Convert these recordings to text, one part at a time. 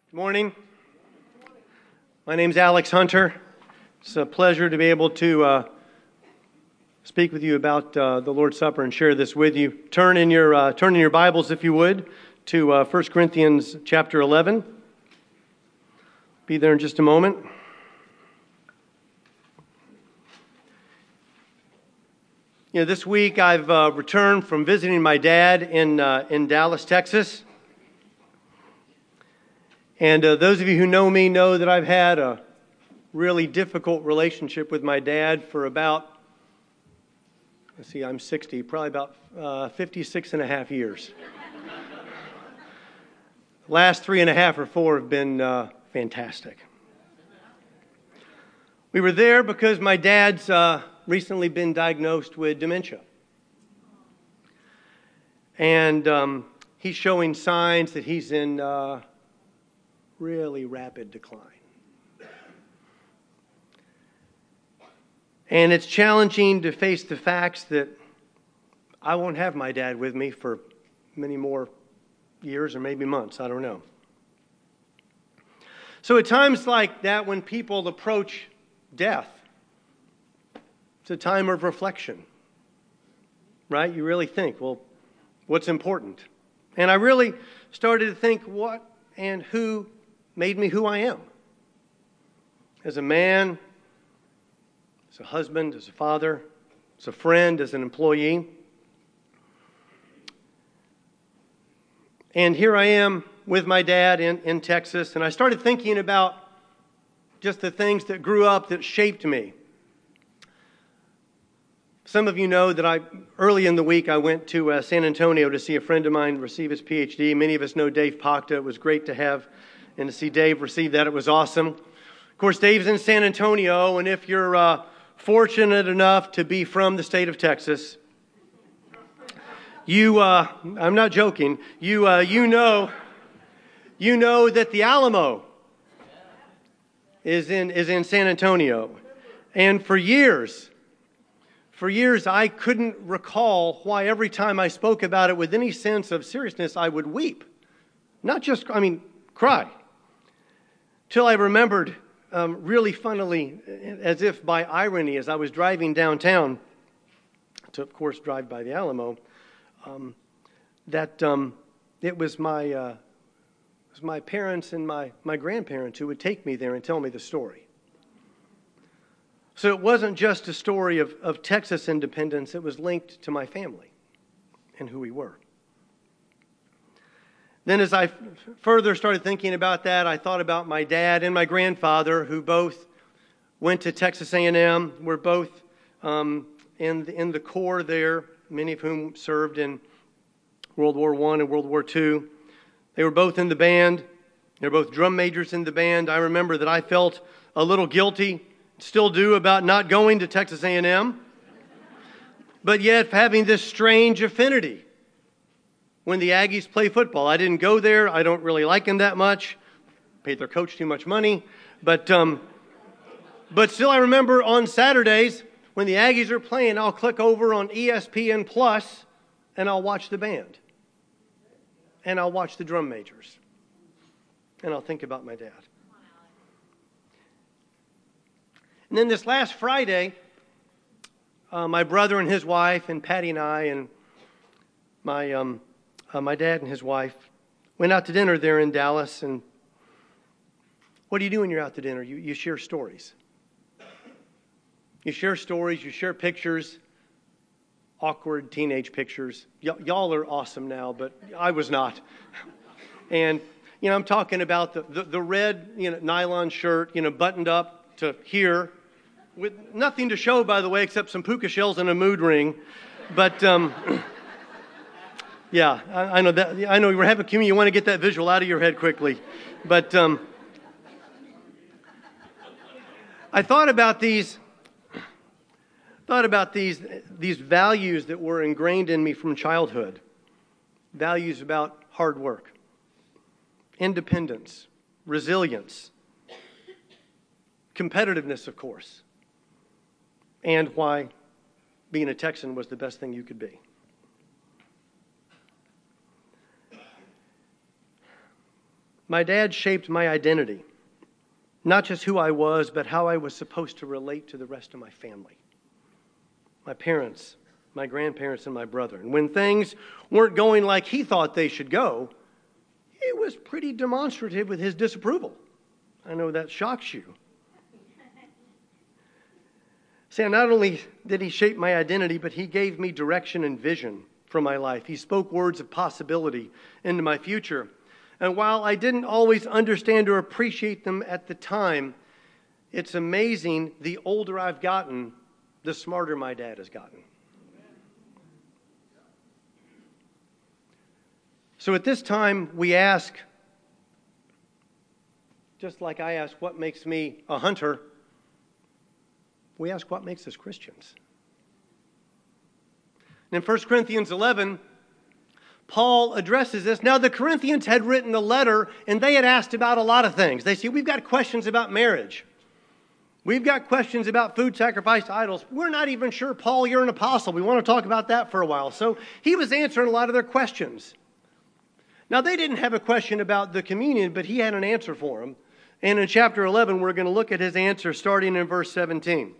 Good morning. My name's Alex Hunter. It's a pleasure to be able to speak with you about the Lord's Supper and share this with you. Turn in your Bibles, if you would, to 1 Corinthians chapter 11. Be there in just a moment. This week I've returned from visiting my dad in Dallas, Texas. And those of you who know me know that I've had a really difficult relationship with my dad for about, I'm 60, probably about 56 and a half years. Last 3.5 or 4 have been fantastic. We were there because my dad's recently been diagnosed with dementia. And he's showing signs that he's in really rapid decline. And it's challenging to face the facts that I won't have my dad with me for many more years or maybe months, I don't know. So at times like that, when people approach death, it's a time of reflection, right? You really think, well, what's important? And I really started to think what and who made me who I am. As a man, as a husband, as a father, as a friend, as an employee. And here I am with my dad in Texas, and I started thinking about just the things that grew up that shaped me. Some of you know that early in the week I went to San Antonio to see a friend of mine receive his PhD. Many of us know Dave Pachta. It was great to have and to see Dave receive that. It was awesome. Of course, Dave's in San Antonio, and if you're fortunate enough to be from the state of Texas, I'm not joking, you know that the Alamo is in San Antonio. And for years, I couldn't recall why every time I spoke about it with any sense of seriousness, I would weep. Not just, cry. Till I remembered, really funnily, as if by irony, as I was driving downtown, to, of course, drive by the Alamo, that it was my parents and my grandparents who would take me there and tell me the story. So it wasn't just a story of Texas independence, it was linked to my family and who we were. Then as I further started thinking about that, I thought about my dad and my grandfather, who both went to Texas A&M, were both in the Corps there, many of whom served in World War I and World War II. They were both in the band. They were both drum majors in the band. I remember that I felt a little guilty, still do, about not going to Texas A&M, but yet having this strange affinity when the Aggies play football. I didn't go there. I don't really like them that much. Paid their coach too much money. But still I remember on Saturdays when the Aggies are playing, I'll click over on ESPN Plus and I'll watch the band. And I'll watch the drum majors. And I'll think about my dad. And then this last Friday, my brother and his wife and Patty and I and my dad and his wife went out to dinner there in Dallas. And what do you do when you're out to dinner? You share stories. You share stories, you share pictures, awkward teenage pictures. Y'all are awesome now, but I was not. And, I'm talking about the red, nylon shirt, buttoned up to here, with nothing to show, by the way, except some puka shells and a mood ring. But, yeah, I know that. I know we're having communion. You want to get that visual out of your head quickly. But I thought about these values that were ingrained in me from childhood. Values about hard work, independence, resilience, competitiveness, of course, and why being a Texan was the best thing you could be. My dad shaped my identity. Not just who I was, but how I was supposed to relate to the rest of my family. My parents, my grandparents, and my brother. And when things weren't going like he thought they should go, he was pretty demonstrative with his disapproval. I know that shocks you. See, not only did he shape my identity, but he gave me direction and vision for my life. He spoke words of possibility into my future. And while I didn't always understand or appreciate them at the time, it's amazing the older I've gotten, the smarter my dad has gotten. So at this time, we ask, just like I ask, what makes me a hunter? We ask, what makes us Christians? And in 1 Corinthians 11, Paul addresses this. Now, the Corinthians had written a letter, and they had asked about a lot of things. They say, we've got questions about marriage. We've got questions about food sacrificed to idols. We're not even sure, Paul, you're an apostle. We want to talk about that for a while. So he was answering a lot of their questions. Now, they didn't have a question about the communion, but he had an answer for them. And in chapter 11, we're going to look at his answer starting in verse 17.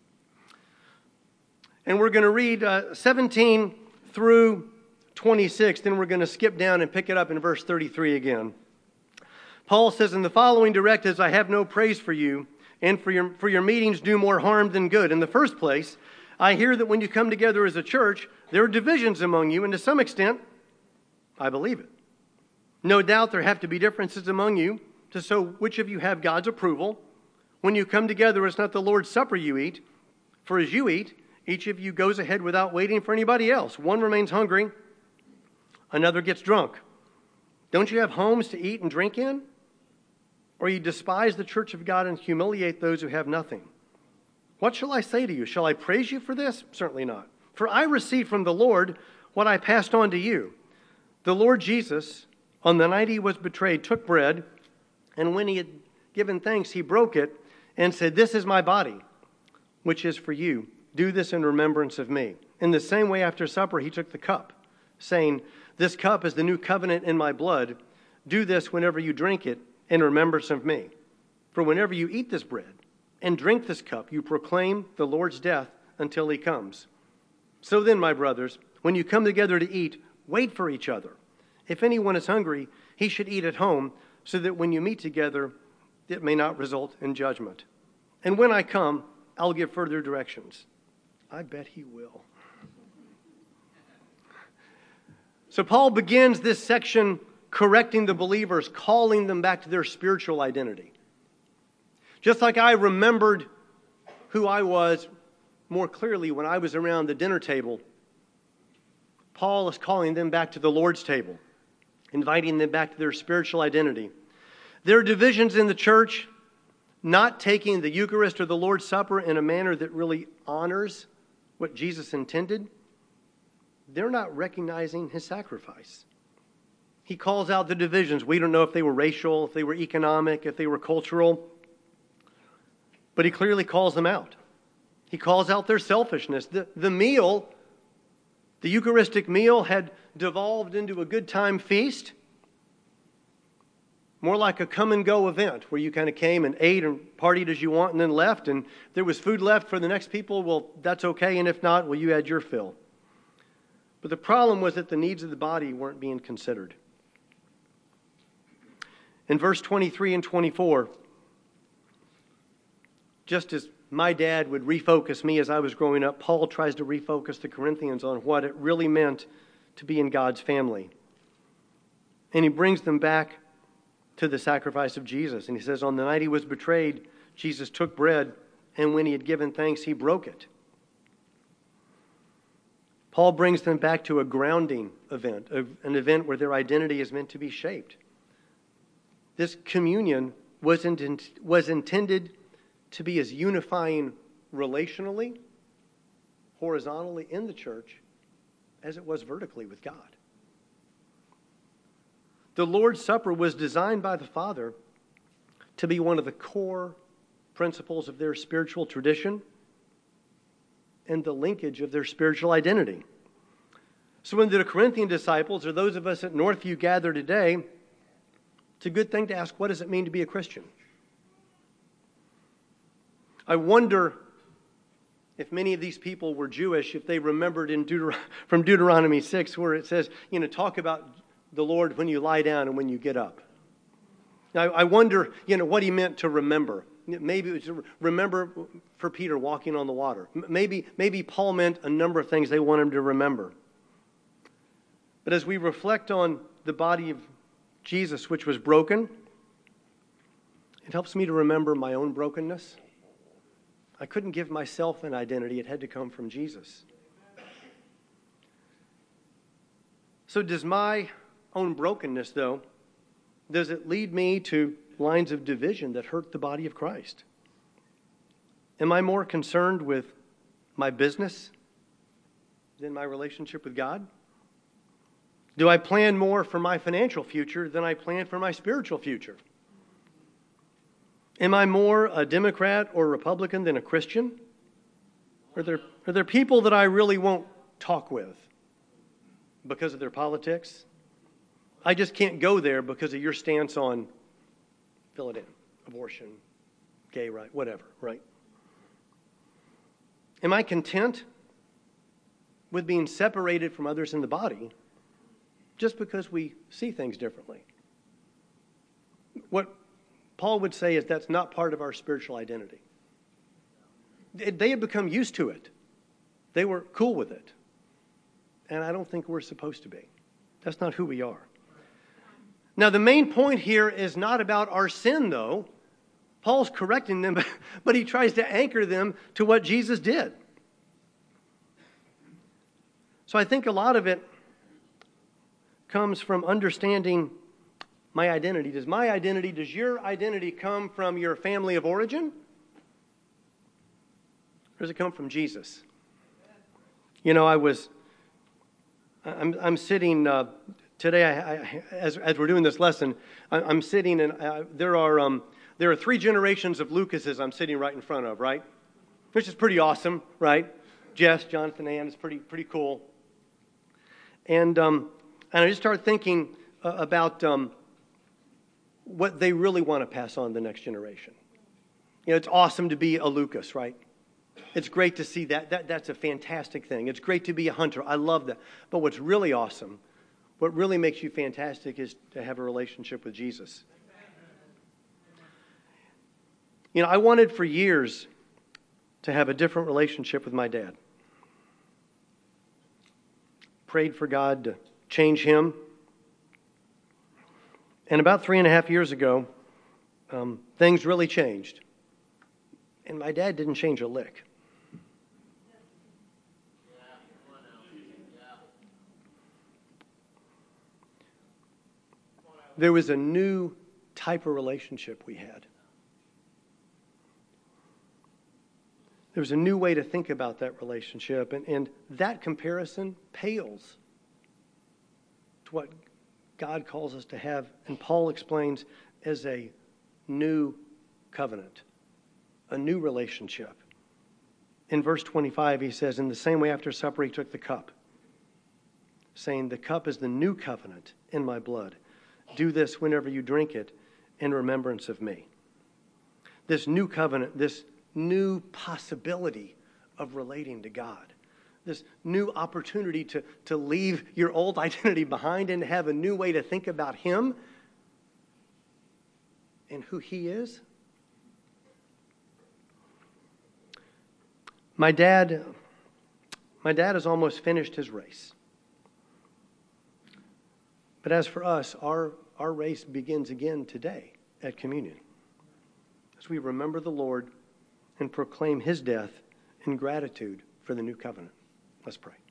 And we're going to read 17 through 26. Then we're going to skip down and pick it up in verse 33 again. Paul says, in the following directives, I have no praise for you, and for your meetings do more harm than good. In the first place, I hear that when you come together as a church, there are divisions among you, and to some extent, I believe it. No doubt there have to be differences among you, to show which of you have God's approval. When you come together, it's not the Lord's Supper you eat, for as you eat, each of you goes ahead without waiting for anybody else. One remains hungry, another gets drunk. Don't you have homes to eat and drink in? Or you despise the church of God and humiliate those who have nothing? What shall I say to you? Shall I praise you for this? Certainly not. For I received from the Lord what I passed on to you. The Lord Jesus, on the night he was betrayed, took bread, and when he had given thanks, he broke it and said, this is my body, which is for you. Do this in remembrance of me. In the same way, after supper, he took the cup, saying, this cup is the new covenant in my blood. Do this whenever you drink it in remembrance of me. For whenever you eat this bread and drink this cup, you proclaim the Lord's death until he comes. So then, my brothers, when you come together to eat, wait for each other. If anyone is hungry, he should eat at home, so that when you meet together, it may not result in judgment. And when I come, I'll give further directions. I bet he will. So Paul begins this section correcting the believers, calling them back to their spiritual identity. Just like I remembered who I was more clearly when I was around the dinner table, Paul is calling them back to the Lord's table, inviting them back to their spiritual identity. There are divisions in the church, not taking the Eucharist or the Lord's Supper in a manner that really honors what Jesus intended. They're not recognizing his sacrifice. He calls out the divisions. We don't know if they were racial, if they were economic, if they were cultural, but he clearly calls them out. He calls out their selfishness. The meal, the Eucharistic meal, had devolved into a good time feast, more like a come-and-go event where you kind of came and ate and partied as you want and then left. And if there was food left for the next people, well, that's okay. And if not, well, you had your fill. But the problem was that the needs of the body weren't being considered. In verse 23 and 24, just as my dad would refocus me as I was growing up, Paul tries to refocus the Corinthians on what it really meant to be in God's family. And he brings them back to the sacrifice of Jesus. And he says, on the night he was betrayed, Jesus took bread, and when he had given thanks, he broke it. Paul brings them back to a grounding event, an event where their identity is meant to be shaped. This communion was intended to be as unifying relationally, horizontally in the church, as it was vertically with God. The Lord's Supper was designed by the Father to be one of the core principles of their spiritual tradition and the linkage of their spiritual identity. So when the Corinthian disciples, or those of us at Northview, gather today, It's a good thing to ask, what does it mean to be a Christian? I wonder if many of these people were Jewish, if they remembered from Deuteronomy 6 where it says, talk about the Lord when you lie down and when you get up. I wonder, what he meant to remember. Maybe it was to remember for Peter walking on the water. Maybe Paul meant a number of things they want him to remember. But as we reflect on the body of Jesus, which was broken, it helps me to remember my own brokenness. I couldn't give myself an identity. It had to come from Jesus. So does my own brokenness, though, does it lead me to lines of division that hurt the body of Christ? Am I more concerned with my business than my relationship with God? Do I plan more for my financial future than I plan for my spiritual future? Am I more a Democrat or Republican than a Christian? Are there people that I really won't talk with because of their politics? I just can't go there because of your stance on fill it in, abortion, gay right, whatever, right? Am I content with being separated from others in the body just because we see things differently? What Paul would say is that's not part of our spiritual identity. They had become used to it. They were cool with it. And I don't think we're supposed to be. That's not who we are. Now, the main point here is not about our sin, though. Paul's correcting them, but he tries to anchor them to what Jesus did. So I think a lot of it comes from understanding my identity. Does your identity come from your family of origin? Or does it come from Jesus? I'm sitting today, as we're doing this lesson, I'm sitting, and there are 3 generations of Lucases I'm sitting right in front of, right? Which is pretty awesome, right? Jess, Jonathan, Ann, it's pretty cool. And I just started thinking about what they really want to pass on to the next generation. It's awesome to be a Lucas, right? It's great to see that. That's a fantastic thing. It's great to be a hunter. I love that. But what's really awesome, what really makes you fantastic is to have a relationship with Jesus. I wanted for years to have a different relationship with my dad. Prayed for God to change him. And about 3.5 years ago, things really changed. And my dad didn't change a lick. There was a new type of relationship we had. There was a new way to think about that relationship. And that comparison pales to what God calls us to have. And Paul explains as a new covenant, a new relationship. In verse 25, he says, in the same way after supper, he took the cup, saying, the cup is the new covenant in my blood. Do this whenever you drink it in remembrance of me. This new covenant, this new possibility of relating to God, this new opportunity to leave your old identity behind and have a new way to think about Him and who He is. My dad has almost finished his race. But as for us, our race begins again today at communion, as we remember the Lord and proclaim His death in gratitude for the new covenant. Let's pray.